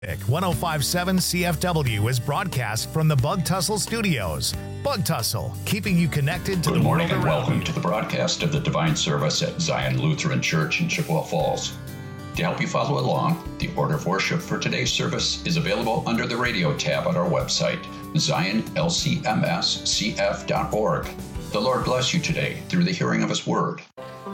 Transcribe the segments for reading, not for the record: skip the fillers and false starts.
1057 CFW is broadcast from the Bug Tussle Studios. Bug Tussle, keeping you connected to the world around you. Good morning and welcome to the broadcast of the Divine Service at Zion Lutheran Church in Chippewa Falls. To help you follow along, the order of worship for today's service is available under the radio tab on our website, zionlcmscf.org. The Lord bless you today through the hearing of His Word.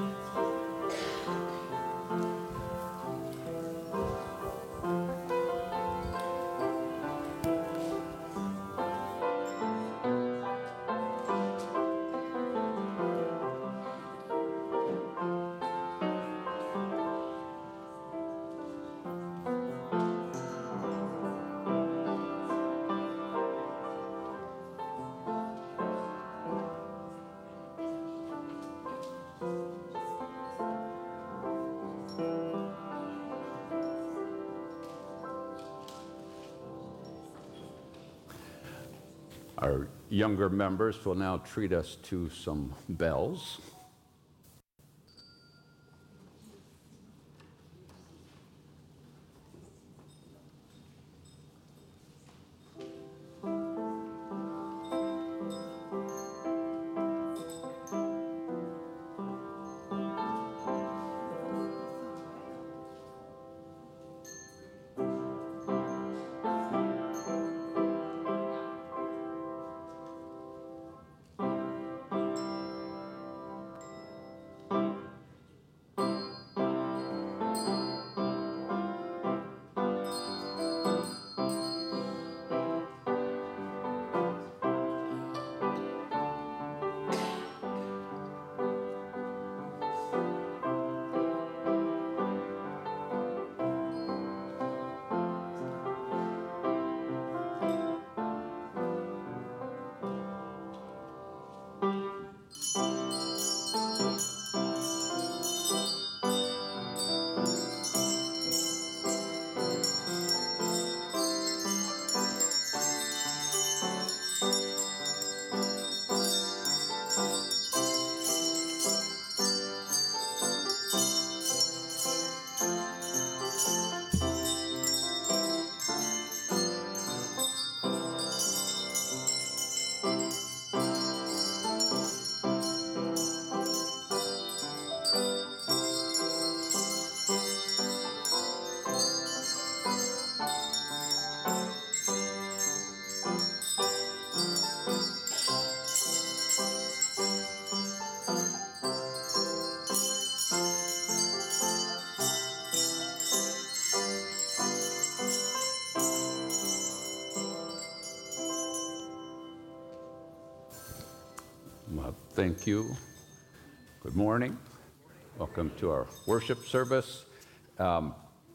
Our younger members will now treat us to some bells. Thank you. Good morning. Welcome to our worship service. The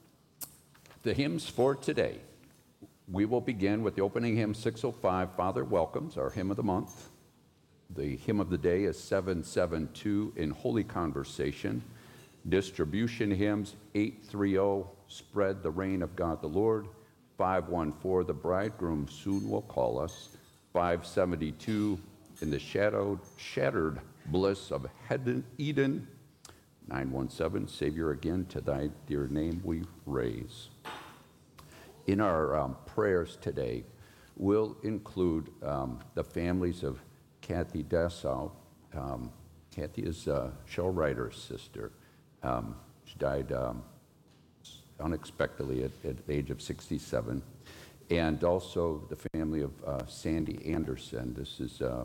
hymns for today. We will begin with the opening hymn 605, Father Welcomes, our hymn of the month. The hymn of the day is 772, In Holy Conversation. Distribution hymns 830, Spread the Reign of God the Lord. 514, The Bridegroom Soon Will Call Us. 572, In the Shattered Bliss of Eden. 917, Savior again, to thy dear name we raise. In our prayers today, we'll include the families of Kathy Dessau. Kathy is Cheryl Ryder's sister. She died unexpectedly at the age of 67. And also the family of Sandy Anderson. This is a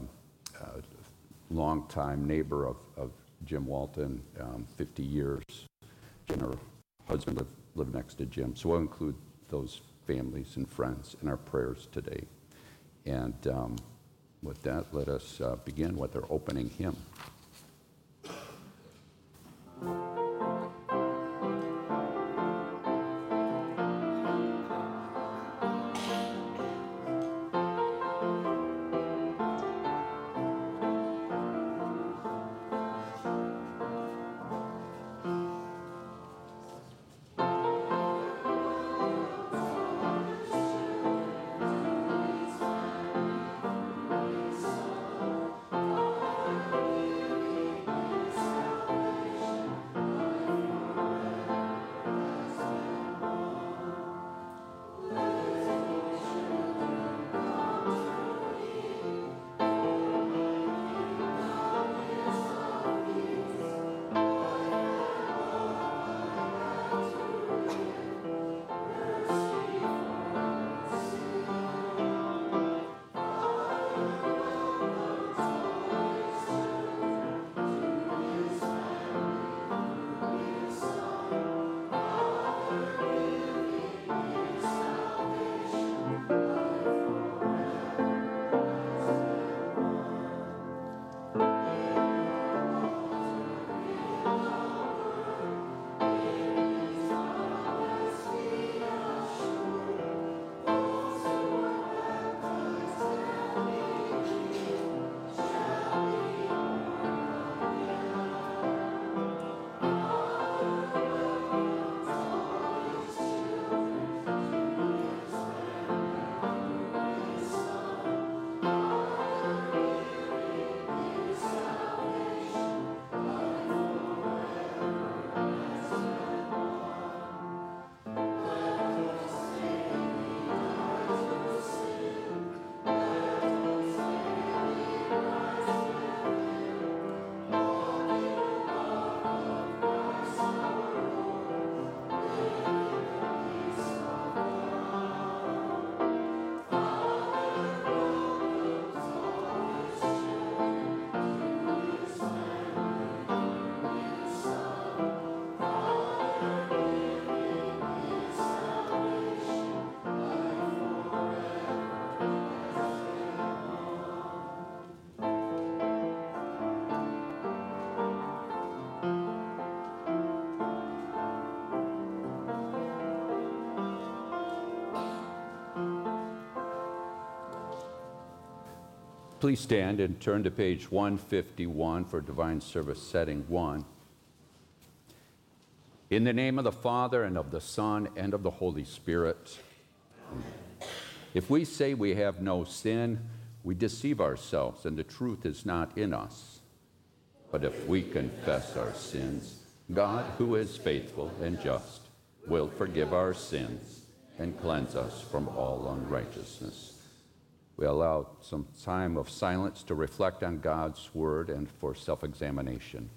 longtime neighbor of Jim Walton, 50 years. And her husband lived next to Jim. So we'll include those families and friends in our prayers today. And with that, let us begin with our opening hymn. Please stand and turn to page 151 for Divine Service Setting 1. In the name of the Father, and of the Son, and of the Holy Spirit. If we say we have no sin, we deceive ourselves, and the truth is not in us. But if we confess our sins, God, who is faithful and just, will forgive our sins and cleanse us from all unrighteousness. We allow some time of silence to reflect on God's word and for self-examination.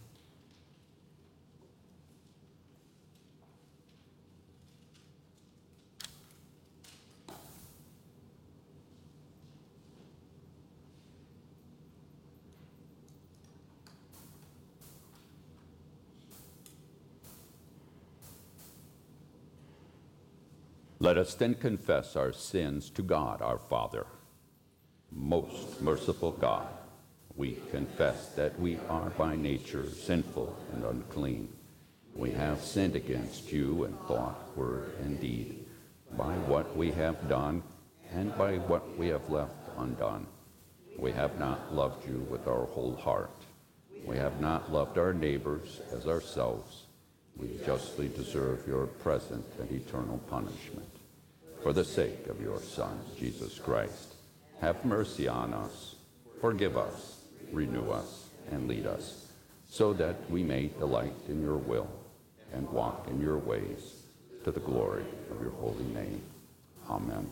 Let us then confess our sins to God, our Father. Most merciful God, we confess that we are by nature sinful and unclean. We have sinned against you in thought, word, and deed, by what we have done and by what we have left undone. We have not loved you with our whole heart. We have not loved our neighbors as ourselves. We justly deserve your present and eternal punishment. For the sake of your Son, Jesus Christ, have mercy on us, forgive us, renew us, and lead us, so that we may delight in your will and walk in your ways, to the glory of your holy name. Amen.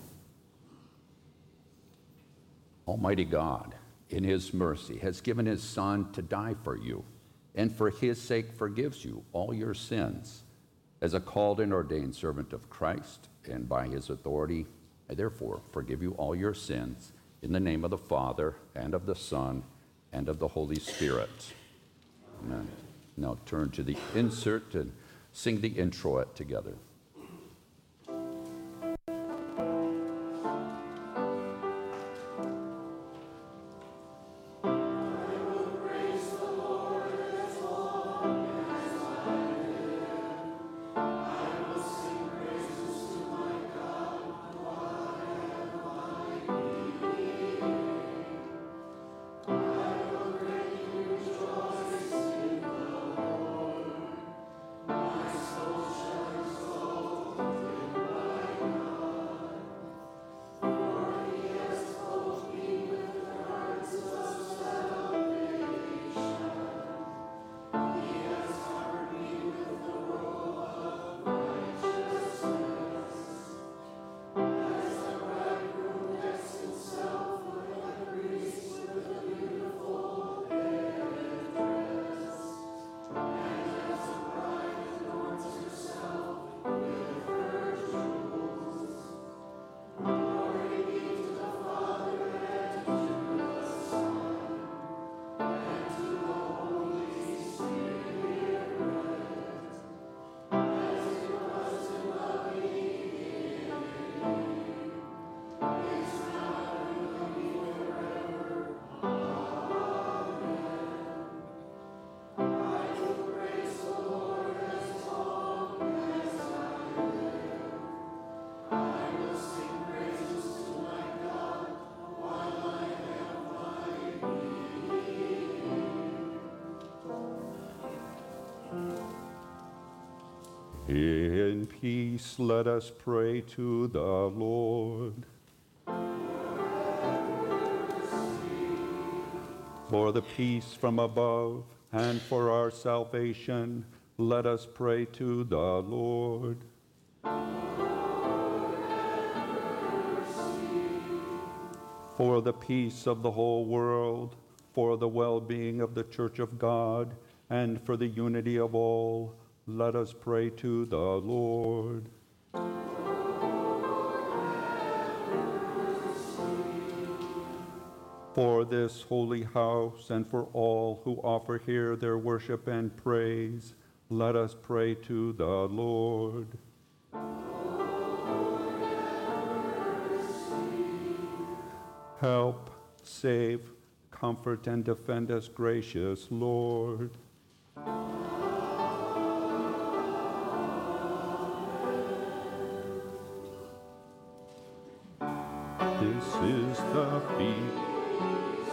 Almighty God, in his mercy, has given his Son to die for you, and for his sake forgives you all your sins. As a called and ordained servant of Christ, and by his authority, I therefore forgive you all your sins, in the name of the Father, and of the Son, and of the Holy Spirit. Amen. Now turn to the insert and sing the introit together. In peace, let us pray to the Lord. For the peace from above and for our salvation, let us pray to the Lord. For the peace of the whole world, for the well-being of the Church of God, and for the unity of all, let us pray to the Lord. For this holy house and for all who offer here their worship and praise, let us pray to the Lord. Help, save, comfort, and defend us, gracious Lord. This is the feast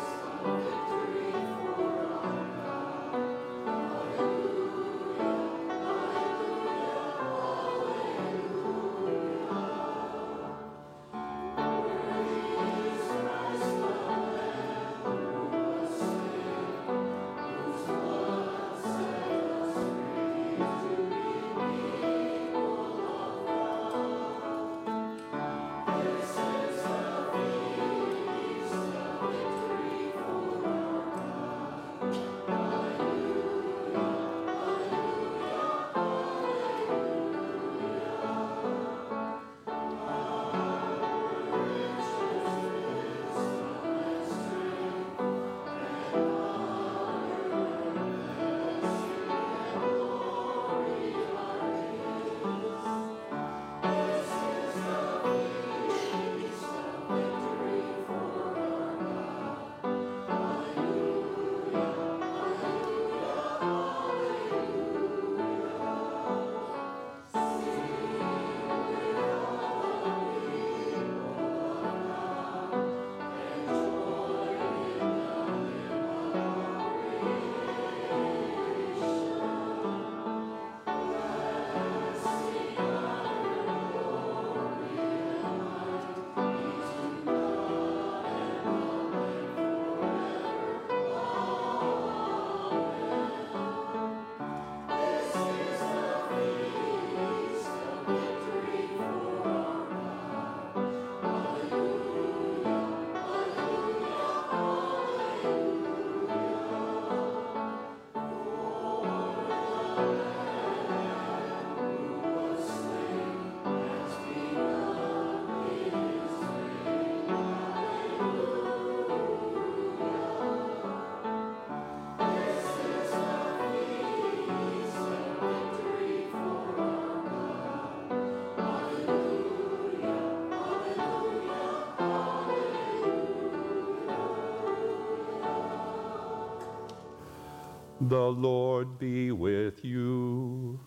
The Lord be with you.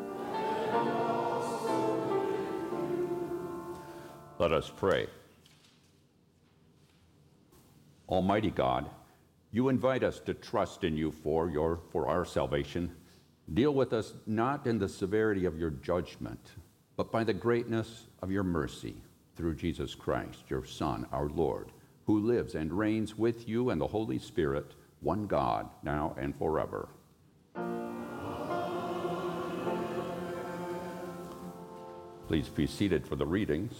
Let us pray. Almighty God, you invite us to trust in you for our salvation. Deal with us not in the severity of your judgment, but by the greatness of your mercy through Jesus Christ, your Son, our Lord, who lives and reigns with you and the Holy Spirit, one God, now and forever. Please be seated for the readings.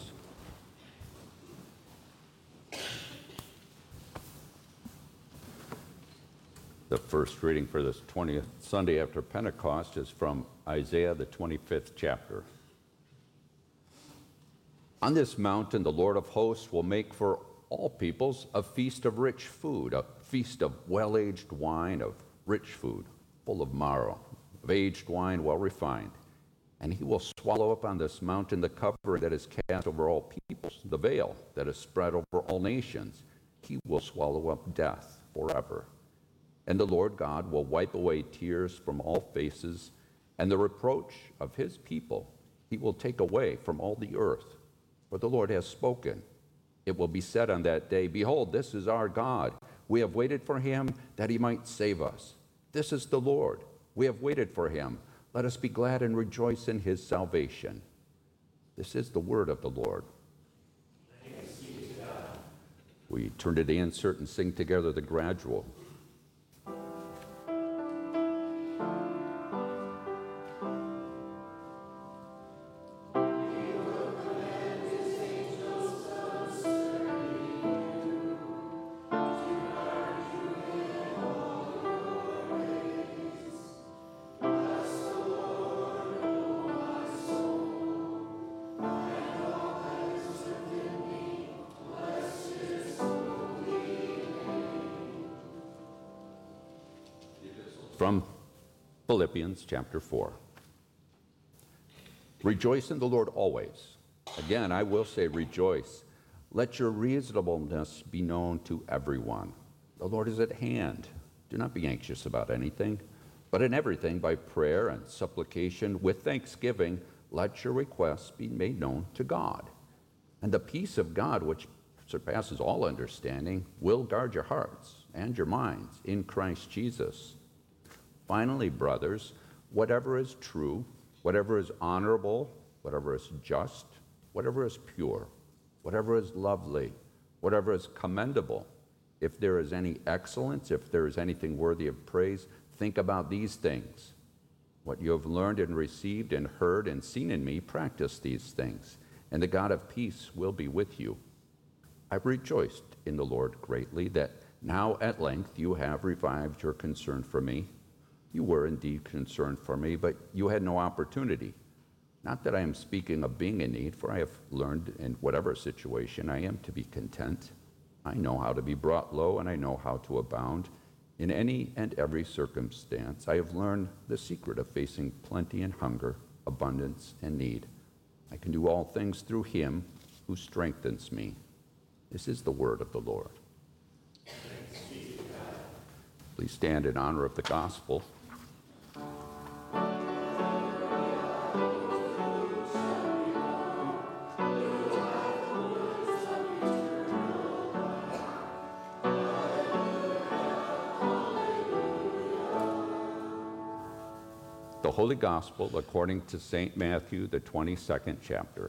The first reading for this 20th Sunday after Pentecost is from Isaiah, the 25th chapter. On this mountain, the Lord of hosts will make for all peoples a feast of rich food, a feast of well-aged wine, of rich food, full of marrow, of aged wine well refined. And he will swallow up on this mountain the covering that is cast over all peoples, the veil that is spread over all nations. He will swallow up death forever. And the Lord God will wipe away tears from all faces, and the reproach of his people he will take away from all the earth. For the Lord has spoken. It will be said on that day, behold, this is our God. We have waited for him that he might save us. This is the Lord. We have waited for him. Let us be glad and rejoice in his salvation. This is the word of the Lord. Thanks be to God. We turn to the insert and sing together the gradual. From Philippians chapter 4. Rejoice in the Lord always. Again, I will say rejoice. Let your reasonableness be known to everyone. The Lord is at hand. Do not be anxious about anything, but in everything by prayer and supplication with thanksgiving, let your requests be made known to God. And the peace of God, which surpasses all understanding, will guard your hearts and your minds in Christ Jesus. Finally, brothers, whatever is true, whatever is honorable, whatever is just, whatever is pure, whatever is lovely, whatever is commendable, if there is any excellence, if there is anything worthy of praise, think about these things. What you have learned and received and heard and seen in me, practice these things, and the God of peace will be with you. I've rejoiced in the Lord greatly that now at length you have revived your concern for me. You were indeed concerned for me, but you had no opportunity. Not that I am speaking of being in need, for I have learned in whatever situation I am to be content. I know how to be brought low, and I know how to abound. In any and every circumstance, I have learned the secret of facing plenty and hunger, abundance and need. I can do all things through him who strengthens me. This is the word of the Lord. Please stand in honor of the gospel. The Holy Gospel according to St. Matthew, the 22nd chapter.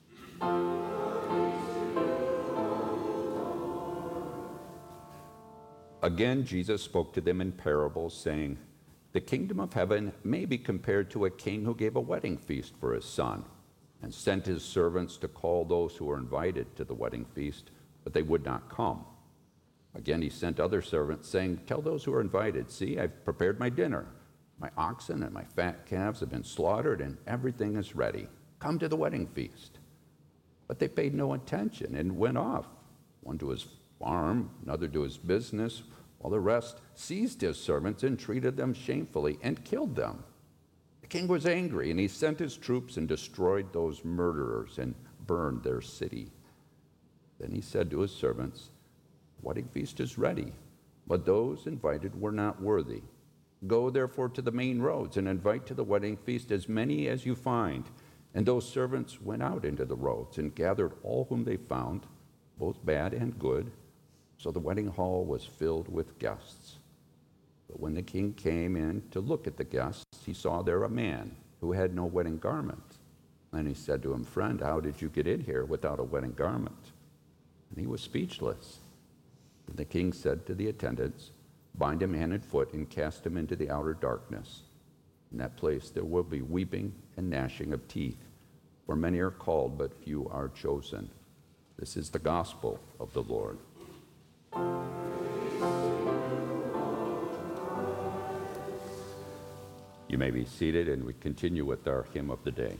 Again, Jesus spoke to them in parables, saying, "The kingdom of heaven may be compared to a king who gave a wedding feast for his son, and sent his servants to call those who were invited to the wedding feast, but they would not come. Again, he sent other servants, saying, 'Tell those who are invited, see, I've prepared my dinner. My oxen and my fat calves have been slaughtered, and everything is ready. Come to the wedding feast.' But they paid no attention and went off, one to his farm, another to his business, while the rest seized his servants and treated them shamefully and killed them. The king was angry, and he sent his troops and destroyed those murderers and burned their city. Then he said to his servants, 'The wedding feast is ready, but those invited were not worthy. Go therefore to the main roads and invite to the wedding feast as many as you find.' And those servants went out into the roads and gathered all whom they found, both bad and good. So the wedding hall was filled with guests. But when the king came in to look at the guests, he saw there a man who had no wedding garment. And he said to him, 'Friend, how did you get in here without a wedding garment?' And he was speechless. And the king said to the attendants, 'Bind him hand and foot and cast him into the outer darkness. In that place there will be weeping and gnashing of teeth, for many are called, but few are chosen.' This is the gospel of the Lord." You may be seated, and we continue with our hymn of the day.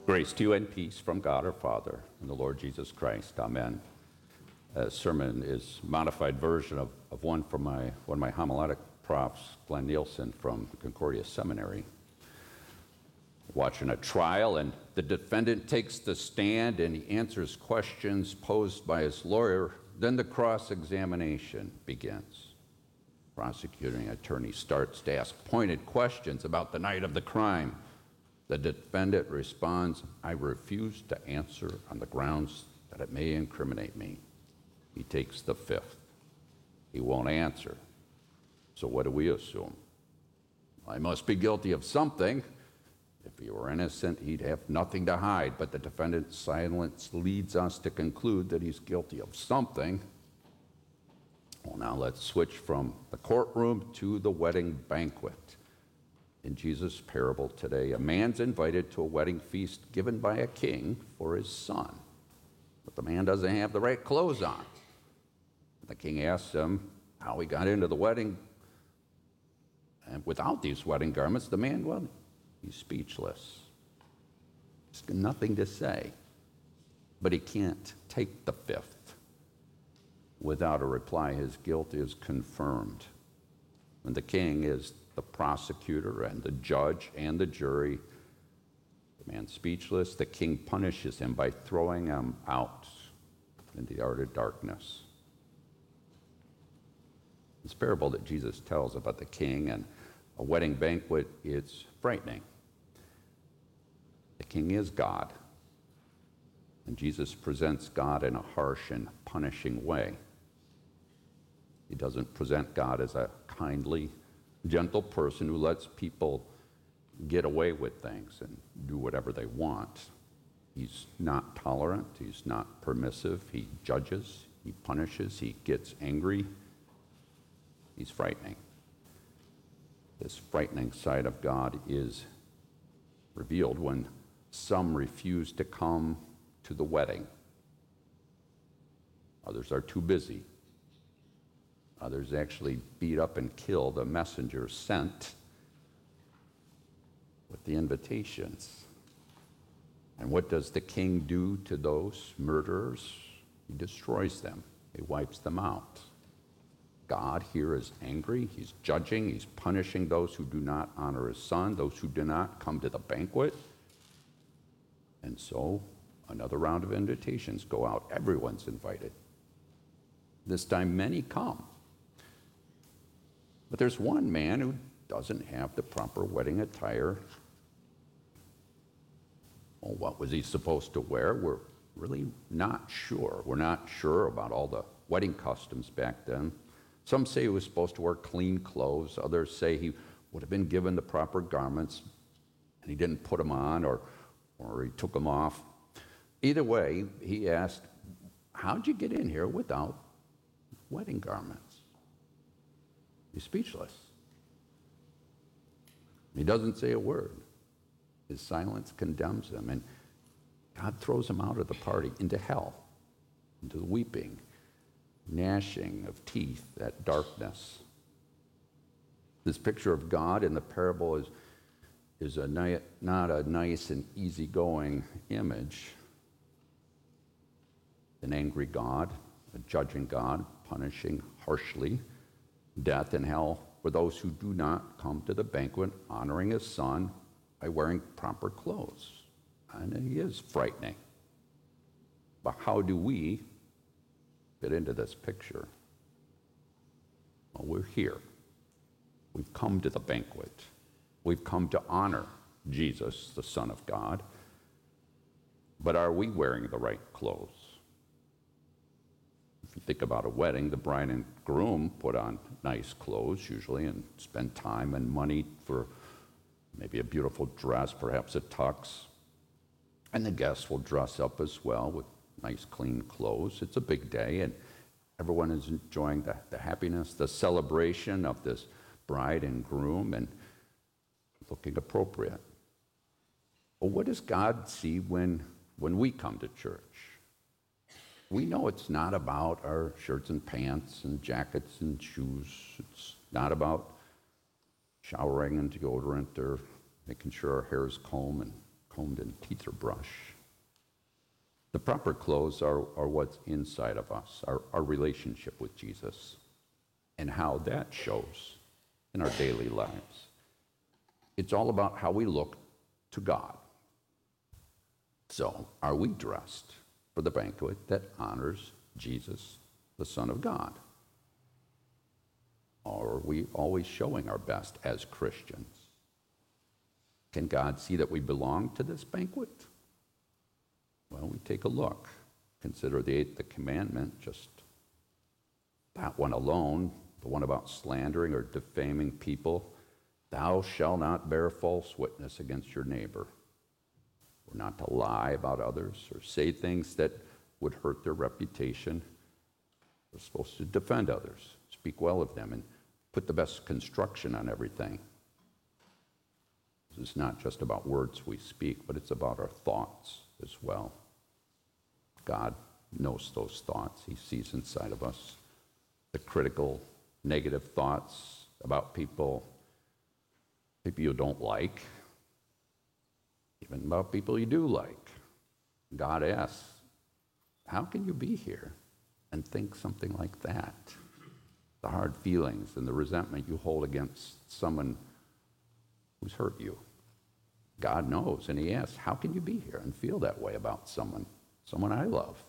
Grace to you and peace from God our Father and the Lord Jesus Christ. Amen. A sermon is a modified version of one from one of my homiletic profs, Glenn Nielsen from Concordia Seminary. Watching a trial, and the defendant takes the stand and he answers questions posed by his lawyer. Then the cross-examination begins. Prosecuting attorney starts to ask pointed questions about the night of the crime. The defendant responds, "I refuse to answer on the grounds that it may incriminate me." He takes the fifth. He won't answer. So what do we assume? I must be guilty of something. If he were innocent, he'd have nothing to hide. But the defendant's silence leads us to conclude that he's guilty of something. Well, now let's switch from the courtroom to the wedding banquet. In Jesus' parable today, a man's invited to a wedding feast given by a king for his son. But the man doesn't have the right clothes on. The king asks him how he got into the wedding. And without these wedding garments, the man, well, he's speechless. He's got nothing to say. But he can't take the fifth. Without a reply, his guilt is confirmed. And the king is the prosecutor and the judge and the jury. The man's speechless. The king punishes him by throwing him out in the outer darkness. This parable that Jesus tells about the king and a wedding banquet is frightening. The king is God, and Jesus presents God in a harsh and punishing way. He doesn't present God as a kindly, gentle person who lets people get away with things and do whatever they want. He's not tolerant. He's not permissive. He judges. He punishes. He gets angry. He's frightening. This frightening side of God is revealed when some refuse to come to the wedding. Others are too busy. Others actually beat up and kill the messenger sent with the invitations. And what does the king do to those murderers? He destroys them. He wipes them out. God here is angry. He's judging. He's punishing those who do not honor his son, those who do not come to the banquet. And so another round of invitations go out. Everyone's invited. This time many come. But there's one man who doesn't have the proper wedding attire. Well, what was he supposed to wear? We're really not sure. We're not sure about all the wedding customs back then. Some say he was supposed to wear clean clothes. Others say he would have been given the proper garments and he didn't put them on or he took them off. Either way, he asked, "How'd you get in here without wedding garments?" He's speechless. He doesn't say a word. His silence condemns him, and God throws him out of the party into hell, into the weeping, gnashing of teeth at darkness. This picture of God in the parable is not a nice and easygoing image. An angry God, a judging God, punishing harshly, death and hell for those who do not come to the banquet honoring his son by wearing proper clothes. And he is frightening. But how do we fit into this picture? Well, we're here. We've come to the banquet. We've come to honor Jesus, the Son of God. But are we wearing the right clothes? If you think about a wedding, the bride and groom put on nice clothes usually and spend time and money for maybe a beautiful dress, perhaps a tux. And the guests will dress up as well with nice, clean clothes. It's a big day, and everyone is enjoying the happiness, the celebration of this bride and groom and looking appropriate. But what does God see when we come to church? We know it's not about our shirts and pants and jackets and shoes. It's not about showering and deodorant or making sure our hair is combed combed and teeth are brushed. The proper clothes are what's inside of us, our relationship with Jesus, and how that shows in our daily lives. It's all about how we look to God. So, are we dressed for the banquet that honors Jesus, the Son of God? Or are we always showing our best as Christians? Can God see that we belong to this banquet? Well, we take a look. Consider the eighth commandment, just that one alone, the one about slandering or defaming people. Thou shalt not bear false witness against your neighbor. We're not to lie about others or say things that would hurt their reputation. We're supposed to defend others, speak well of them, and put the best construction on everything. This is not just about words we speak, but it's about our thoughts as well. God knows those thoughts. He sees inside of us the critical, negative thoughts about people you don't like, even about people you do like. God asks, how can you be here and think something like that? The hard feelings and the resentment you hold against someone who's hurt you. God knows, and he asks, how can you be here and feel that way about someone I love?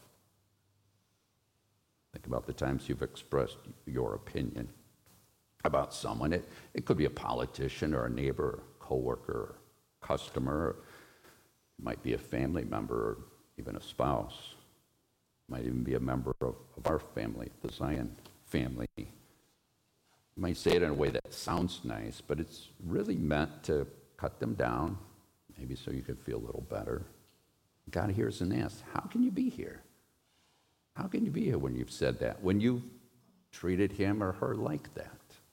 Think about the times you've expressed your opinion about someone. It could be a politician or a neighbor or coworker or customer. It might be a family member or even a spouse. It might even be a member of our family, the Zion family. You might say it in a way that sounds nice, but it's really meant to cut them down, maybe so you can feel a little better. God hears and asks, how can you be here? How can you be here when you've said that, when you've treated him or her like that?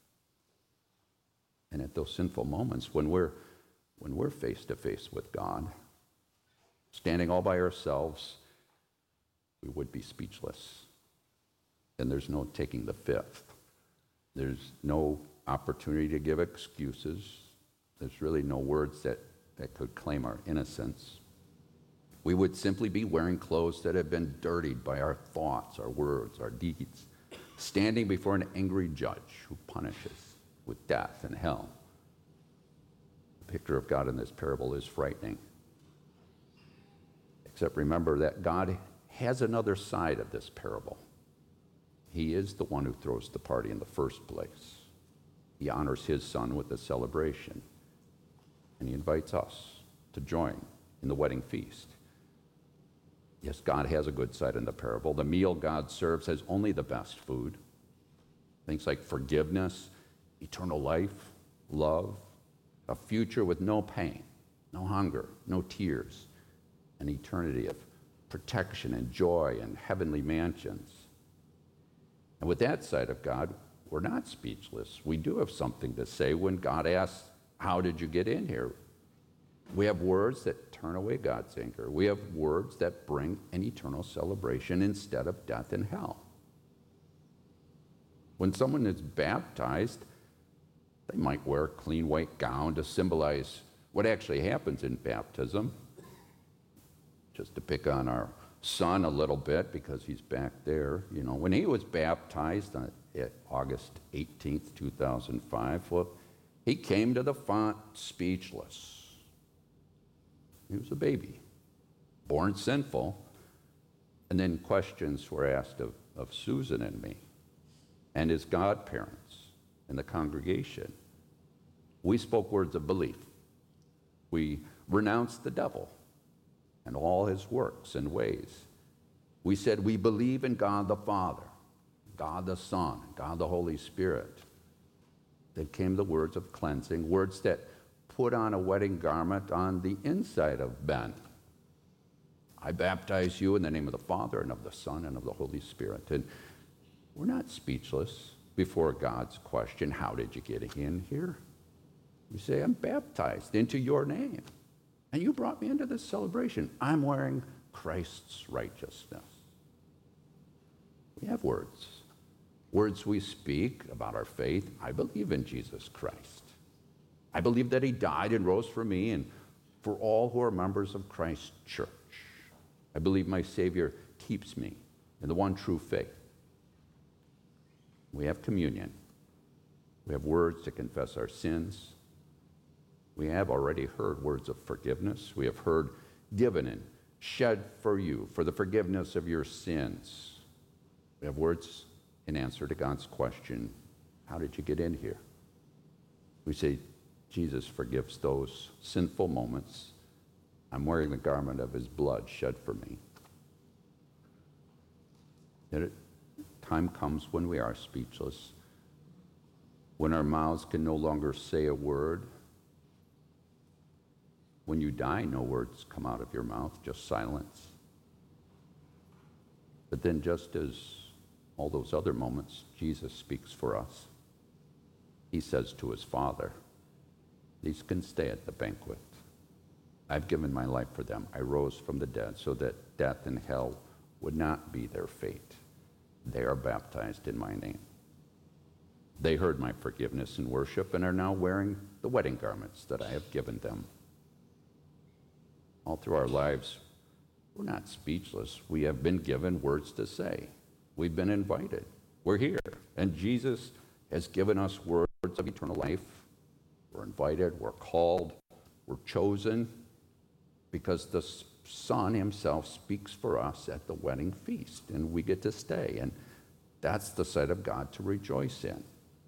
And at those sinful moments, when we're face to face with God, standing all by ourselves, we would be speechless. And there's no taking the fifth. There's no opportunity to give excuses. There's really no words that could claim our innocence. We would simply be wearing clothes that have been dirtied by our thoughts, our words, our deeds, standing before an angry judge who punishes with death and hell. The picture of God in this parable is frightening. Except remember that God has another side of this parable. He is the one who throws the party in the first place. He honors his Son with a celebration, and he invites us to join in the wedding feast. Yes, God has a good side in the parable. The meal God serves has only the best food. Things like forgiveness, eternal life, love, a future with no pain, no hunger, no tears, an eternity of protection and joy and heavenly mansions. And with that side of God, we're not speechless. We do have something to say when God asks, how did you get in here? We have words that turn away God's anger. We have words that bring an eternal celebration instead of death and hell. When someone is baptized, they might wear a clean white gown to symbolize what actually happens in baptism. Just to pick on our son a little bit because he's back there. You know, when he was baptized on August 18th, 2005, well, he came to the font speechless. He was a baby, born sinful, and then questions were asked of Susan and me and his godparents and the congregation. We spoke words of belief. We renounced the devil and all his works and ways. We said we believe in God the Father, God the Son, God the Holy Spirit. Then came the words of cleansing, words that put on a wedding garment on the inside of Ben. I baptize you in the name of the Father and of the Son and of the Holy Spirit. And we're not speechless before God's question, how did you get in here? We say, I'm baptized into your name. And you brought me into this celebration. I'm wearing Christ's righteousness. We have words. Words we speak about our faith. I believe in Jesus Christ. I believe that he died and rose for me and for all who are members of Christ's church. I believe my Savior keeps me in the one true faith. We have communion. We have words to confess our sins. We have already heard words of forgiveness. We have heard given and shed for you for the forgiveness of your sins. We have words in answer to God's question, how did you get in here? We say, Jesus forgives those sinful moments. I'm wearing the garment of his blood shed for me. Yet time comes when we are speechless, when our mouths can no longer say a word. When you die, no words come out of your mouth, just silence. But then just as all those other moments, Jesus speaks for us. He says to his Father, these can stay at the banquet. I've given my life for them. I rose from the dead so that death and hell would not be their fate. They are baptized in my name. They heard my forgiveness and worship and are now wearing the wedding garments that I have given them. All through our lives, we're not speechless. We have been given words to say. We've been invited. We're here. And Jesus has given us words of eternal life. We're invited, we're called, we're chosen, because the Son himself speaks for us at the wedding feast, and we get to stay. And that's the sight of God to rejoice in.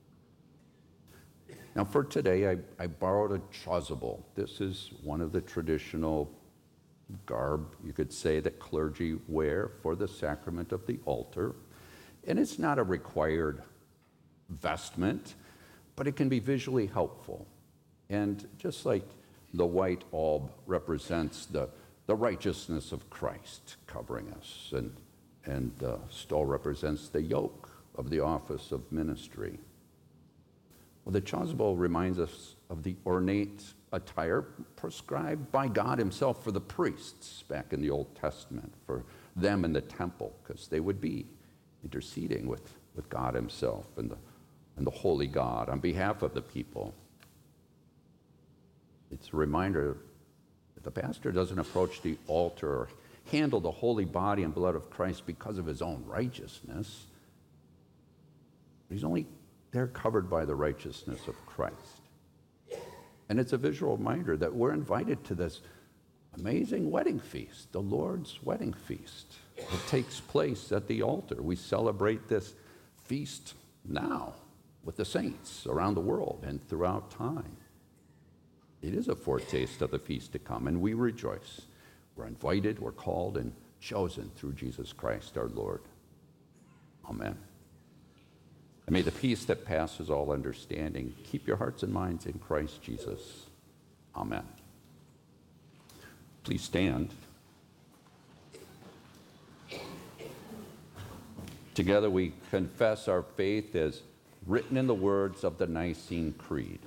Now for today, I borrowed a chasuble. This is one of the traditional garb, you could say, that clergy wear for the sacrament of the altar. And it's not a required vestment, but it can be visually helpful. And just like the white alb represents the righteousness of Christ covering us, and the stole represents the yoke of the office of ministry. Well, the chasuble reminds us of the ornate attire prescribed by God himself for the priests back in the Old Testament, for them in the temple, because they would be interceding with God himself and the holy God on behalf of the people. It's a reminder that the pastor doesn't approach the altar or handle the holy body and blood of Christ because of his own righteousness. He's only there covered by the righteousness of Christ. And it's a visual reminder that we're invited to this amazing wedding feast, the Lord's wedding feast. It takes place at the altar. We celebrate this feast now with the saints around the world and throughout time. It is a foretaste of the feast to come, and we rejoice. We're invited, we're called, and chosen through Jesus Christ our Lord. Amen. And may the peace that passes all understanding keep your hearts and minds in Christ Jesus. Amen. Please stand. Together we confess our faith as written in the words of the Nicene Creed.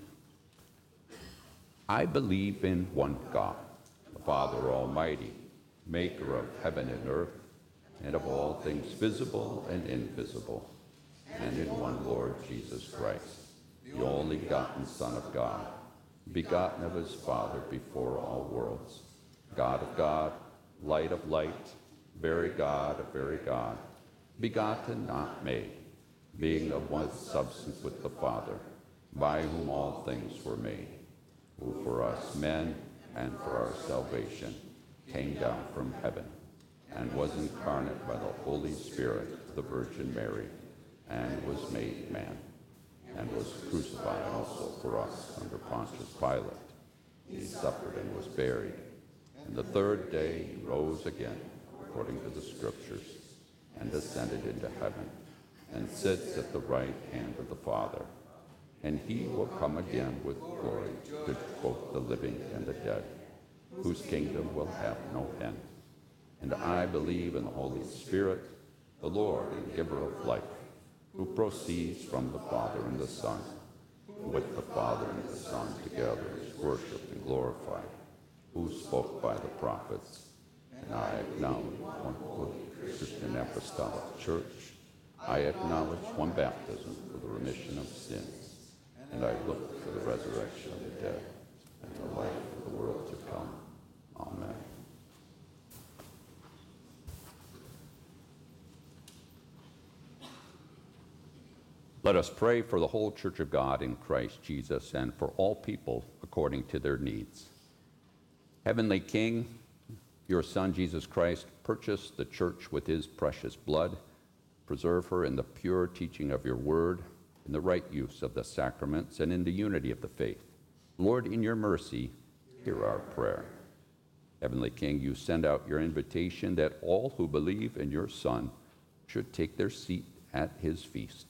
I believe in one God, the Father Almighty, maker of heaven and earth, and of all things visible and invisible, and in one Lord Jesus Christ, the only begotten Son of God, begotten of his Father before all worlds, God of God, light of light, very God of very God, begotten, not made, being of one substance with the Father, by whom all things were made, who for us men and for our salvation came down from heaven, and was incarnate by the Holy Spirit, the Virgin Mary, and was made man, and was crucified also for us under Pontius Pilate. He suffered and was buried, and the third day he rose again, according to the Scriptures, and ascended into heaven, and sits at the right hand of the Father. And he will come again with glory to both the living and the dead, whose kingdom will have no end. And I believe in the Holy Spirit, the Lord and giver of life, who proceeds from the Father and the Son, who with the Father and the Son together is worshipped and glorified, who spoke by the prophets. And I acknowledge one holy Christian apostolic church. I acknowledge one baptism for the remission of sins. And I look for the resurrection of the dead and the life of the world to come. Let us pray for the whole Church of God in Christ Jesus and for all people according to their needs. Heavenly King, your Son, Jesus Christ, purchased the church with his precious blood. Preserve her in the pure teaching of your word, in the right use of the sacraments, and in the unity of the faith. Lord, in your mercy, hear our prayer. Heavenly King, you send out your invitation that all who believe in your Son should take their seat at his feast.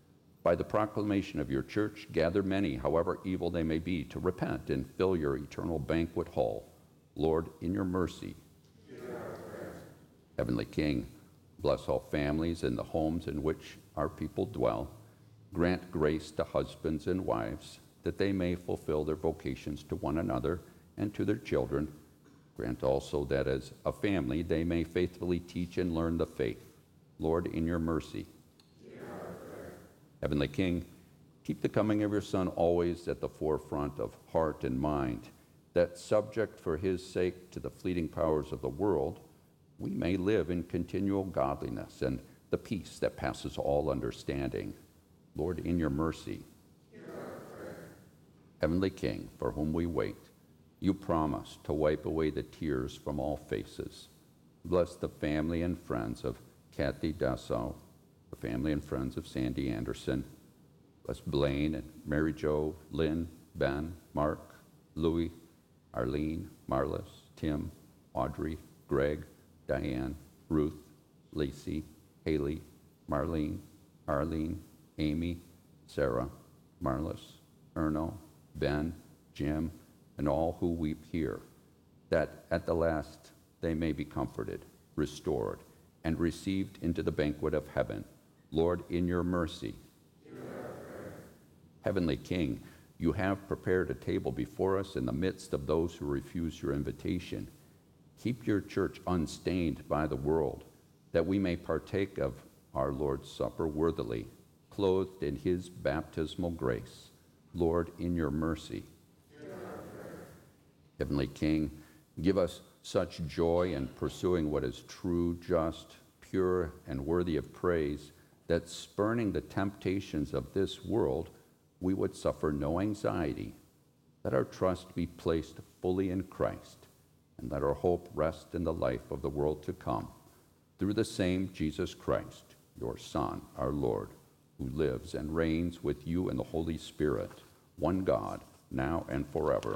By the proclamation of your church, gather many, however evil they may be, to repent and fill your eternal banquet hall. Lord, in your mercy, hear our prayer. Heavenly King, bless all families and the homes in which our people dwell. Grant grace to husbands and wives, that they may fulfill their vocations to one another and to their children. Grant also that as a family they may faithfully teach and learn the faith. Lord, in your mercy, hear our prayer. Heavenly King, keep the coming of your Son always at the forefront of heart and mind, that subject for his sake to the fleeting powers of the world, we may live in continual godliness and the peace that passes all understanding. Lord, in your mercy, hear our prayer. Heavenly King, for whom we wait, you promise to wipe away the tears from all faces. Bless the family and friends of Kathy Dasso, the family and friends of Sandy Anderson. Bless Blaine and Mary Jo, Lynn, Ben, Mark, Louis, Arlene, Marlis, Tim, Audrey, Greg, Diane, Ruth, Lacey, Haley, Marlene, Arlene, Amy, Sarah, Marlis, Erno, Ben, Jim, and all who weep here, that at the last they may be comforted, restored, and received into the banquet of heaven. Lord, in your mercy, hear our prayer. Heavenly King, you have prepared a table before us in the midst of those who refuse your invitation. Keep your church unstained by the world, that we may partake of our Lord's Supper worthily, clothed in his baptismal grace. Lord, in your mercy, hear our prayer. Heavenly King, give us such joy in pursuing what is true, just, pure, and worthy of praise, that spurning the temptations of this world, we would suffer no anxiety. Let our trust be placed fully in Christ, and let our hope rest in the life of the world to come, through the same Jesus Christ, your Son, our Lord, who lives and reigns with you in the Holy Spirit, one God, now and forever.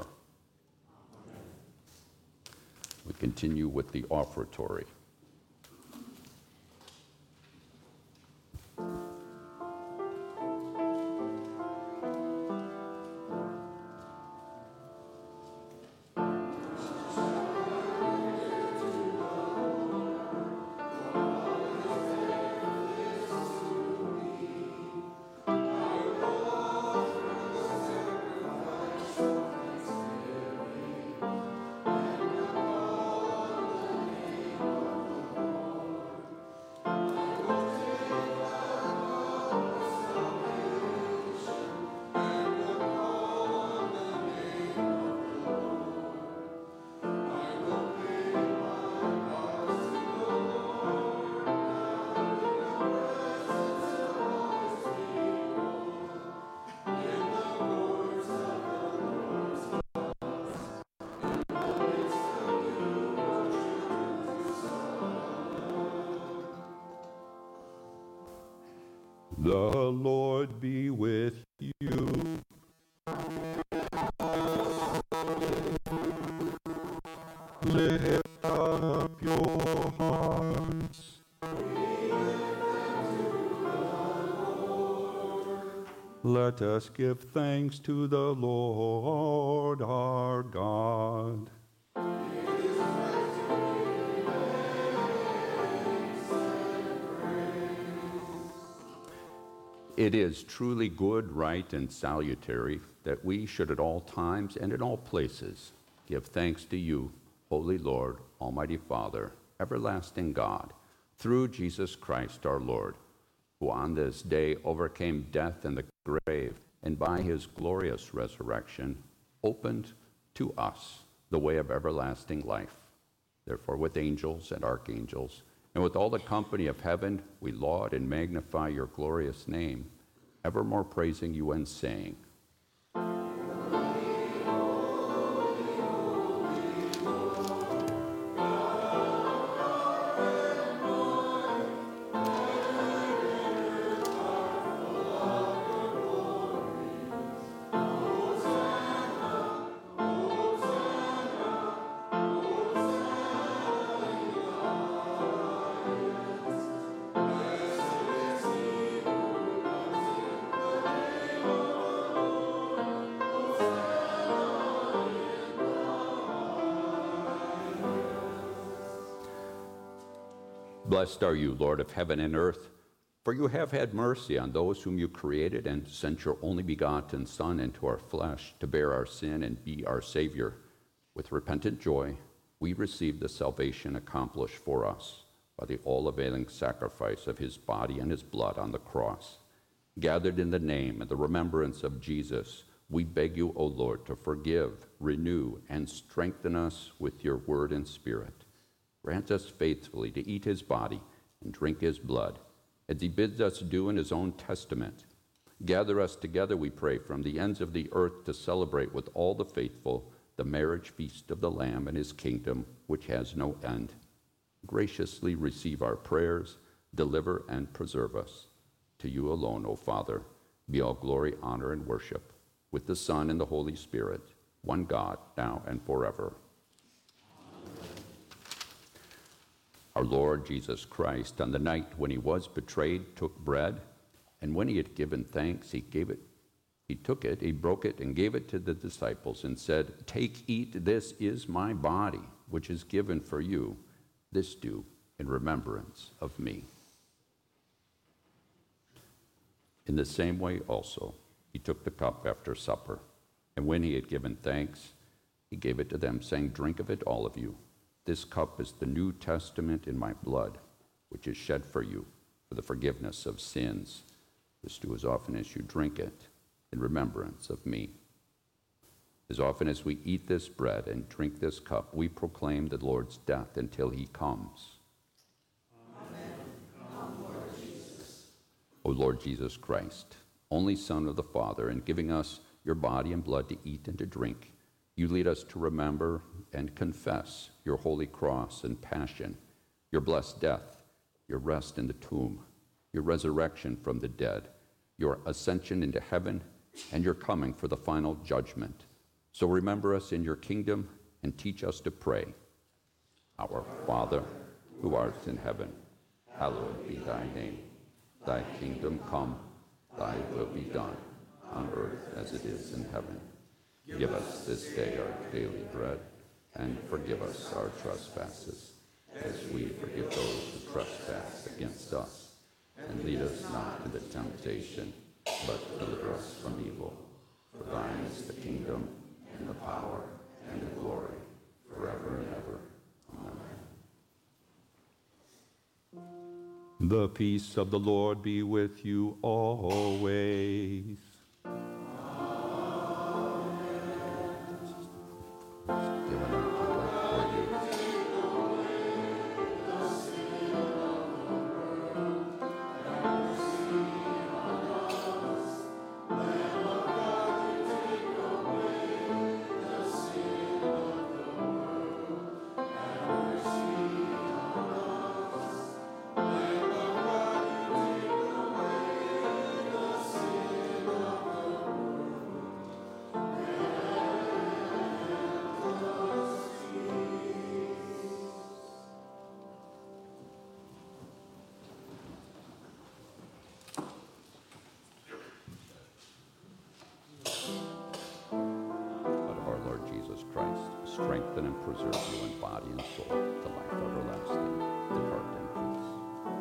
Amen. We continue with the offertory. The Lord be with you. Lift up your hearts. Let us give thanks to the Lord our God. It is truly good, right, and salutary that we should at all times and in all places give thanks to you, Holy Lord, Almighty Father, everlasting God, through Jesus Christ our Lord, who on this day overcame death and the grave, and by his glorious resurrection opened to us the way of everlasting life. Therefore, with angels and archangels, and with all the company of heaven, we laud and magnify your glorious name, evermore praising you and saying, Blessed are you, Lord of heaven and earth, for you have had mercy on those whom you created and sent your only begotten Son into our flesh to bear our sin and be our Savior. With repentant joy, we receive the salvation accomplished for us by the all-availing sacrifice of his body and his blood on the cross. Gathered in the name and the remembrance of Jesus, we beg you, O Lord, to forgive, renew, and strengthen us with your word and spirit. Grant us faithfully to eat his body and drink his blood, as he bids us do in his own testament. Gather us together, we pray, from the ends of the earth to celebrate with all the faithful the marriage feast of the Lamb and his kingdom, which has no end. Graciously receive our prayers, deliver and preserve us. To you alone, O Father, be all glory, honor, and worship, with the Son and the Holy Spirit, one God, now and forever. Our Lord Jesus Christ, on the night when he was betrayed, took bread, and when he had given thanks, he took it, he broke it, and gave it to the disciples, and said, "Take, eat, this is my body, which is given for you. This do in remembrance of me." In the same way also, he took the cup after supper, and when he had given thanks, he gave it to them, saying, "Drink of it, all of you. This cup is the New Testament in my blood, which is shed for you for the forgiveness of sins. This do as often as you drink it in remembrance of me." As often as we eat this bread and drink this cup, we proclaim the Lord's death until he comes. Amen. Come, Lord Jesus. O Lord Jesus Christ, only Son of the Father, in giving us your body and blood to eat and to drink, you lead us to remember and confess your holy cross and passion, your blessed death, your rest in the tomb, your resurrection from the dead, your ascension into heaven, and your coming for the final judgment. So remember us in your kingdom and teach us to pray. Our Father, who art in heaven, hallowed be thy name. Thy kingdom come, thy will be done, on earth as it is in heaven. Give us this day our daily bread, and forgive us our trespasses, as we forgive those who trespass against us. And lead us not into temptation, but deliver us from evil. For thine is the kingdom, and the power, and the glory, forever and ever. Amen. The peace of the Lord be with you always. Strengthen and preserve you in body and soul to life everlasting. Depart in peace.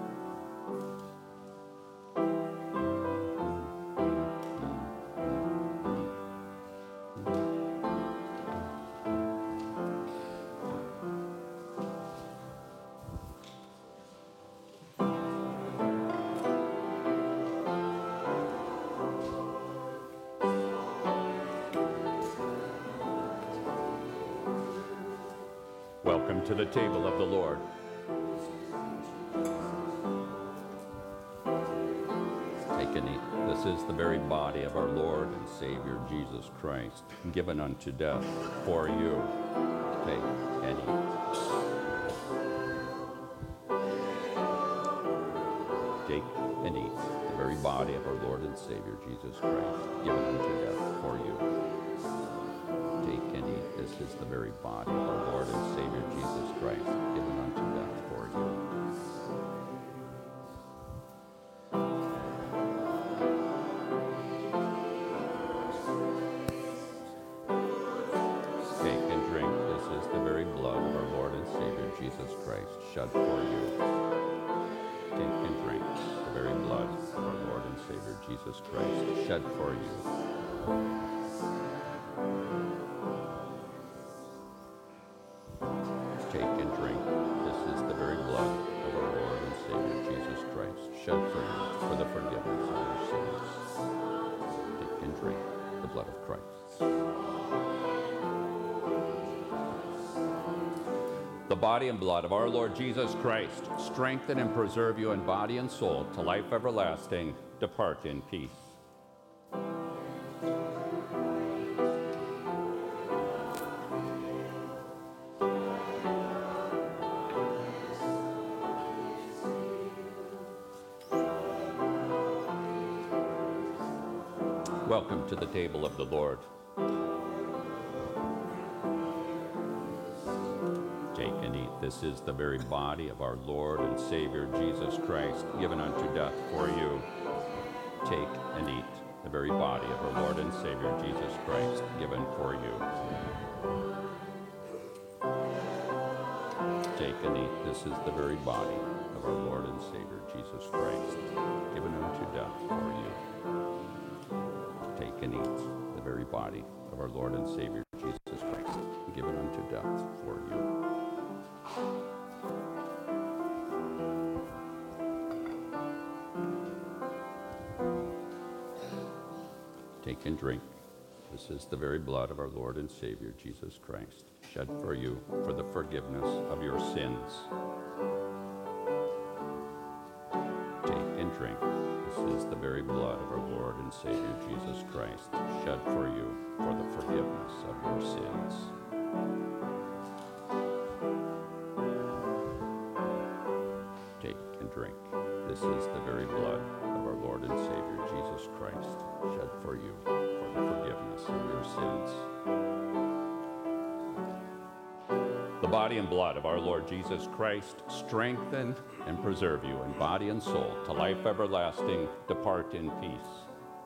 Welcome to the table of the Lord. Take and eat. This is the very body of our Lord and Savior Jesus Christ, given unto death for you. Take and eat. Take and eat the very body of our Lord and Savior Jesus Christ, given unto death for you. Take and eat. This is the very body of our Lord and Savior Jesus Christ, given unto death for you. Take and drink. This is the very blood of our Lord and Savior Jesus Christ, shed for you. Take and drink the very blood of our Lord and Savior Jesus Christ, shed for you. Take and drink. This is the very blood of our Lord and Savior Jesus Christ, shed for you for the forgiveness of your sins. Take and drink the blood of Christ. The body and blood of our Lord Jesus Christ, strengthen and preserve you in body and soul to life everlasting. Depart in peace. Welcome to the table of the Lord. Take and eat. This is the very body of our Lord and Savior Jesus Christ, given unto death for you. Take and eat the very body of our Lord and Savior Jesus Christ, given for you. Take and eat. This is the very body of our Lord and Savior Jesus Christ, given unto death for you. Take and eat the very body of our Lord and Savior Jesus Christ, given unto death for you. Take and drink. This is the very blood of our Lord and Savior Jesus Christ, shed for you for the forgiveness of your sins. Take and drink. This is the very blood of our Lord and Savior Jesus Christ, shed for you for the forgiveness of your sins. Take and drink. This is the very blood of our Lord and Savior Jesus Christ, shed for you for the forgiveness of your sins. The body and blood of our Lord Jesus Christ, strengthen and preserve you in body and soul to life everlasting. Depart in peace.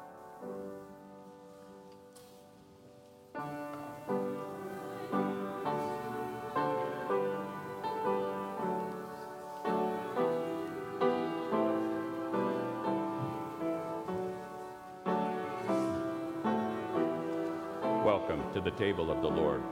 Welcome to the table of the Lord.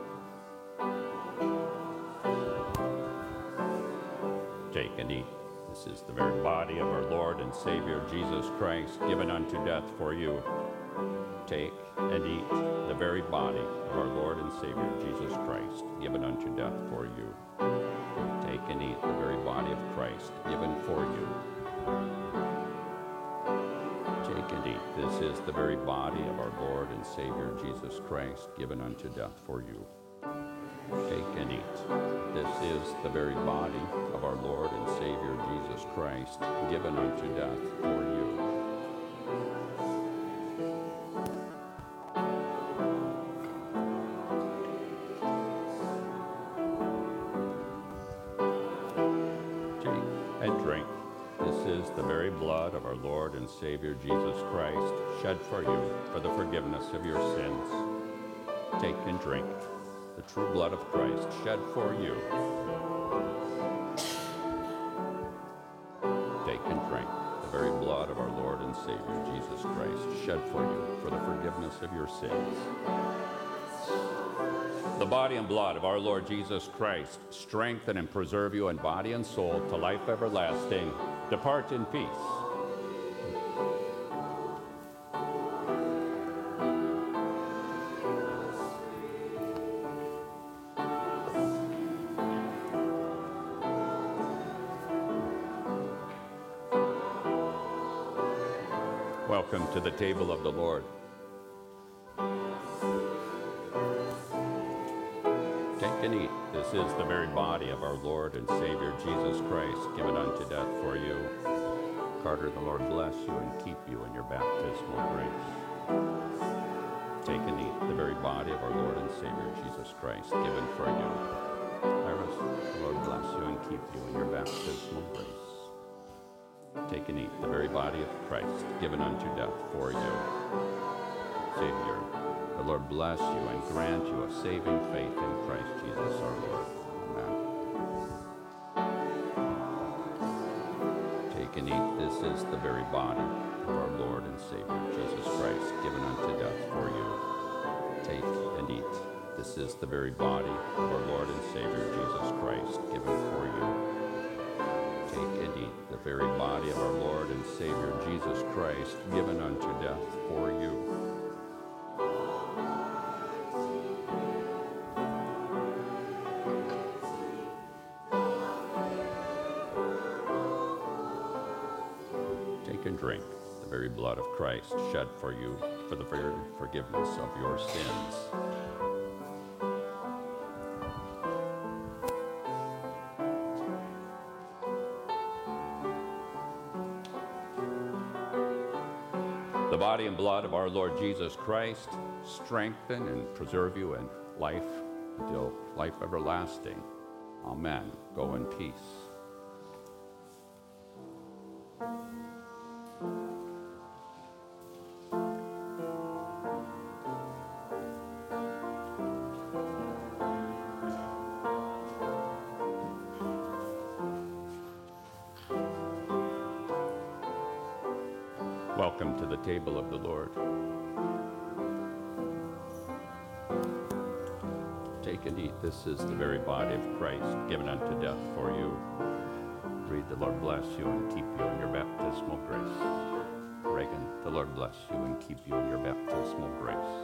Take and eat. This is the very body of our Lord and Savior Jesus Christ, given unto death for you. Take and eat the very body of our Lord and Savior Jesus Christ, given unto death for you. Take and eat the very body of Christ, given for you. Take and eat. This is the very body of our Lord and Savior Jesus Christ, given unto death for you. Take and eat. This is the very body of our Lord and Savior Jesus Christ, given unto death for you. Take and drink. This is the very blood of our Lord and Savior Jesus Christ, shed for you for the forgiveness of your sins. Take and drink the true blood of Christ, shed for you. Take and drink the very blood of our Lord and Savior Jesus Christ, shed for you for the forgiveness of your sins. The body and blood of our Lord Jesus Christ, strengthen and preserve you in body and soul to life everlasting. Depart in peace. Welcome to the table of the Lord. Take and eat. This is the very body of our Lord and Savior Jesus Christ, given unto death for you. Carter, the Lord bless you and keep you in your baptismal grace. Take and eat the very body of our Lord and Savior Jesus Christ, given for you. Iris, the Lord bless you and keep you in your baptismal grace. Take and eat the very body of Christ, given unto death for you. Savior, the Lord bless you and grant you a saving faith in Christ Jesus our Lord. Amen. Take and eat. This is the very body of our Lord and Savior Jesus Christ, given unto death for you. Take and eat. This is the very body of our Lord and Savior Jesus Christ, given for you. Take and eat the very body of our Lord and Savior Jesus Christ, given unto death for you. Take and drink the very blood of Christ shed for you for the very forgiveness of your sins. The body and blood of our Lord Jesus Christ strengthen and preserve you in life until life everlasting. Amen. Go in peace. Welcome to the table of the Lord. Take and eat. This is the very body of Christ, given unto death for you. Read, the Lord bless you and keep you in your baptismal grace. Reagan, the Lord bless you and keep you in your baptismal grace.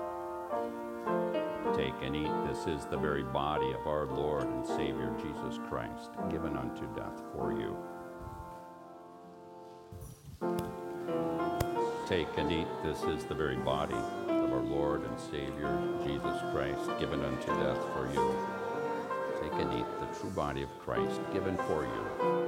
Take and eat. This is the very body of our Lord and Savior Jesus Christ, given unto death for you. Take and eat. This is the very body of our Lord and Savior Jesus Christ, given unto death for you. Take and eat the true body of Christ, given for you.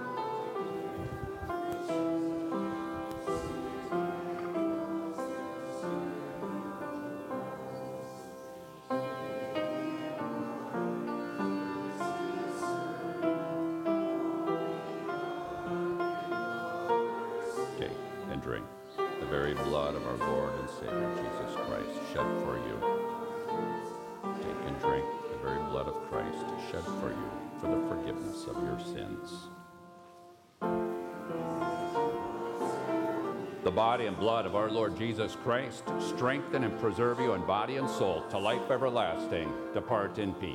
Take and drink the very blood of our Lord and Savior Jesus Christ, shed for you. Take and drink the very blood of Christ shed for you for the forgiveness of your sins. The body and blood of our Lord Jesus Christ strengthen and preserve you in body and soul to life everlasting. Depart in peace.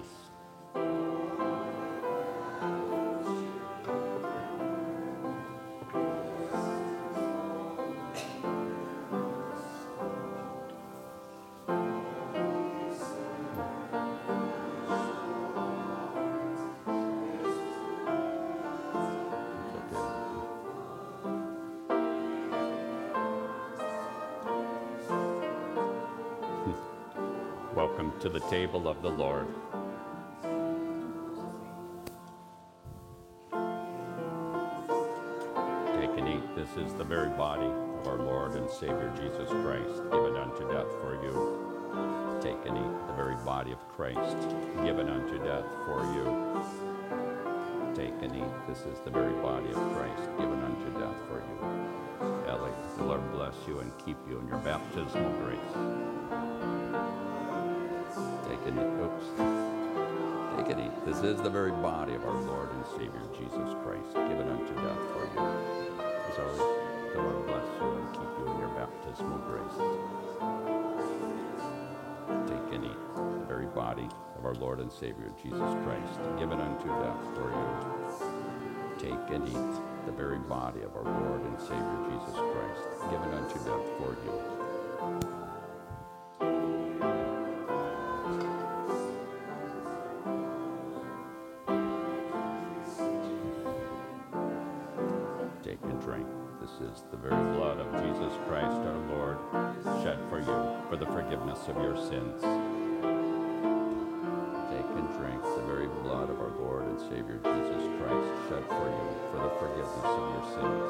Welcome to the table of the Lord. Take and eat. This is the very body of our Lord and Savior Jesus Christ, given unto death for you. Take and eat the very body of Christ, given unto death for you. Take and eat. This is the very body of Christ, given unto death for you. Ellie, the Lord bless you and keep you in your baptismal grace. Take and eat. Take and eat. This is the very body of our Lord and Savior Jesus Christ, given unto death for you. As always, the Lord bless you and keep you in your baptismal grace. Take and eat the very body of our Lord and Savior Jesus Christ, given unto death for you. Take and eat the very body of our Lord and Savior Jesus Christ, given unto death for you. Take and drink. This is is the very blood of Jesus Christ our Lord, shed for you for the forgiveness of your sins. Take and drink the very blood of our Lord and Savior Jesus Christ, shed for you for the forgiveness of your sins.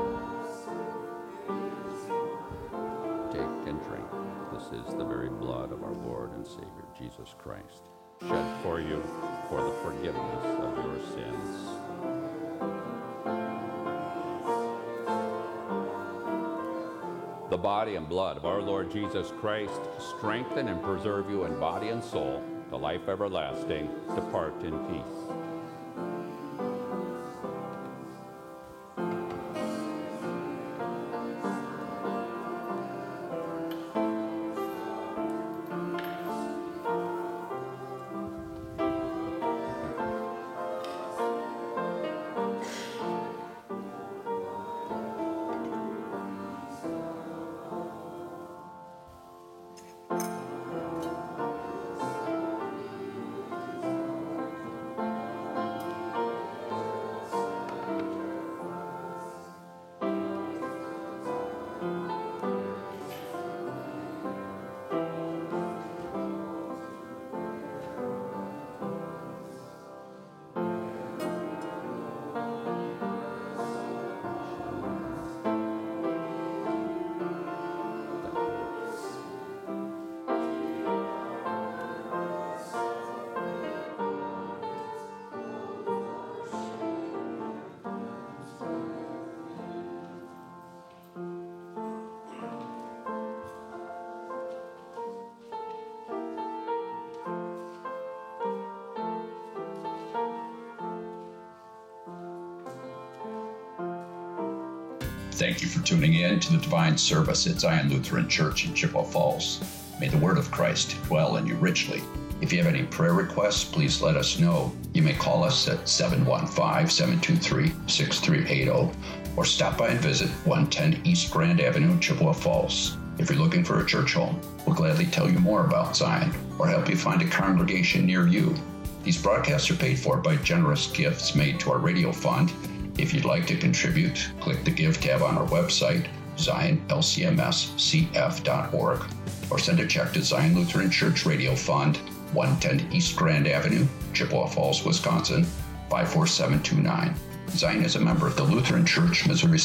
Take and drink. This is the very blood of our Lord and Savior Jesus Christ, shed for you for the forgiveness of your sins. The body and blood of our Lord Jesus Christ strengthen and preserve you in body and soul to life everlasting. Depart in peace. Thank you for tuning in to the Divine Service at Zion Lutheran Church in Chippewa Falls. May the word of Christ dwell in you richly. If you have any prayer requests, please let us know. You may call us at 715-723-6380 or stop by and visit 110 East Grand Avenue, Chippewa Falls. If you're looking for a church home, we'll gladly tell you more about Zion or help you find a congregation near you. These broadcasts are paid for by generous gifts made to our radio fund. If you'd like to contribute, click the Give tab on our website, zionlcmscf.org, or send a check to Zion Lutheran Church Radio Fund, 110 East Grand Avenue, Chippewa Falls, Wisconsin, 54729. Zion is a member of the Lutheran Church Missouri